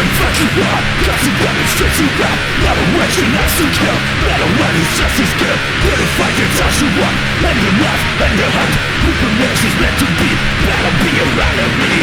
and fuck you up. Got some weapons straight to rap. Not a wedge and not to kill. Not a one who's just as good. Here to fight the touch you want. And your life and your hunt. Reformation is meant to be. That'll be around me.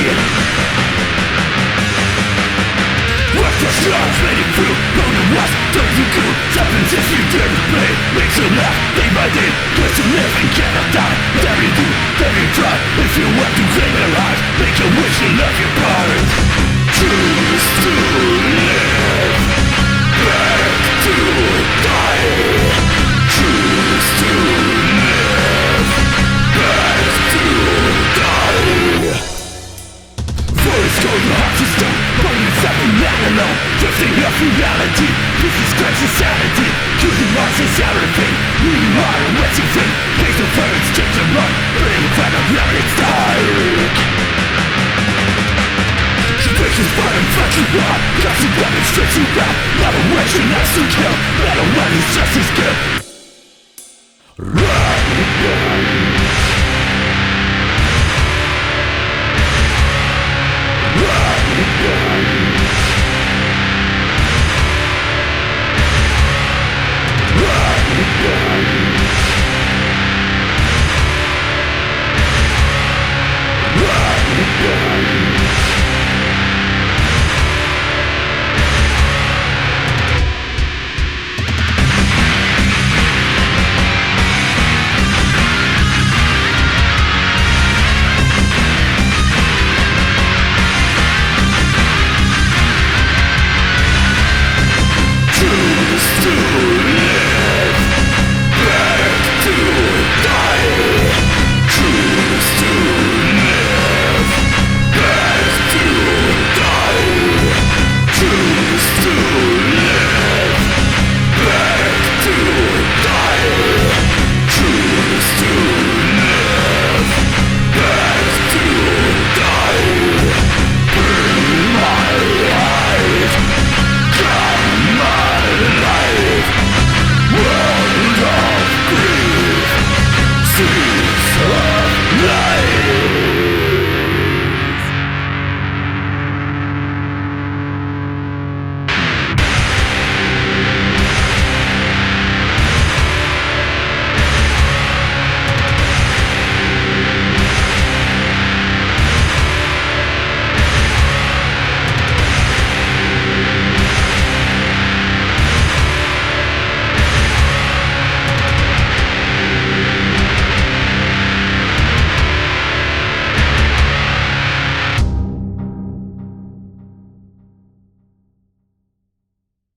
Work for stars, made it through. Road to was, don't you go. Something's if you dare to play. Makes you laugh, day by day. Good to live and cannot die. Dare you do, dare you try. If you want to claim your heart, make a wish to love your part. Choose to live. Back to die. Choose to live. Back to die. Voice goes the heart to stone. Running something not alone. Drifting off reality. This is Christ's insanity. Choosing Mars is everything. Who you are and what you think. Face the fire and change your mind. Burning in front of reality style. Situations fun and fuck you up. Got some weapons straight to rap. Not a wedge and not to kill. Not a one who's just as good. Run, run. Run, run.